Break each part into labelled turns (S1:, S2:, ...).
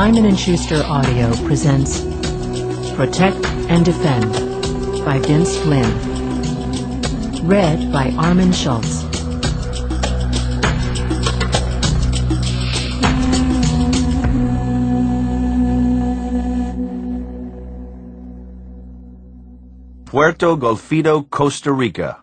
S1: Simon & Schuster Audio presents Protect and Defend by Vince Flynn. Read by Armin Schultz.
S2: Puerto Golfito, Costa Rica.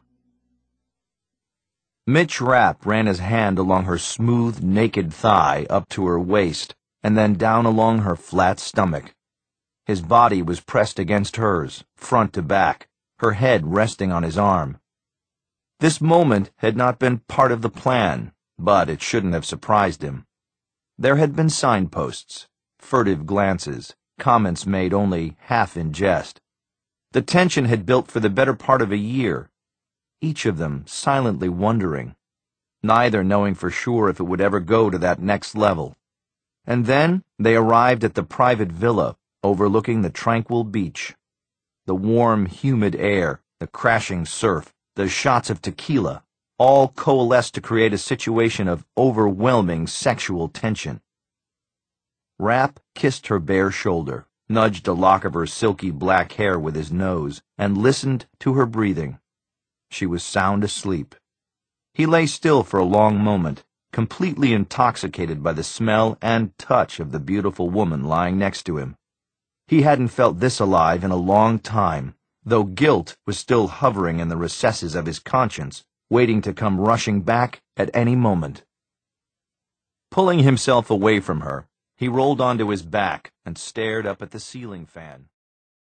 S2: Mitch Rapp ran his hand along her smooth, naked thigh up to her waist, and then down along her flat stomach. His body was pressed against hers, front to back, her head resting on his arm. This moment had not been part of the plan, but it shouldn't have surprised him. There had been signposts, furtive glances, comments made only half in jest. The tension had built for the better part of a year, each of them silently wondering, neither knowing for sure if it would ever go to that next level. And then they arrived at the private villa overlooking the tranquil beach. The warm, humid air, the crashing surf, the shots of tequila, all coalesced to create a situation of overwhelming sexual tension. Rapp kissed her bare shoulder, nudged a lock of her silky black hair with his nose, and listened to her breathing. She was sound asleep. He lay still for a long moment, completely intoxicated by the smell and touch of the beautiful woman lying next to him. He hadn't felt this alive in a long time, though guilt was still hovering in the recesses of his conscience, waiting to come rushing back at any moment. Pulling himself away from her, he rolled onto his back and stared up at the ceiling fan.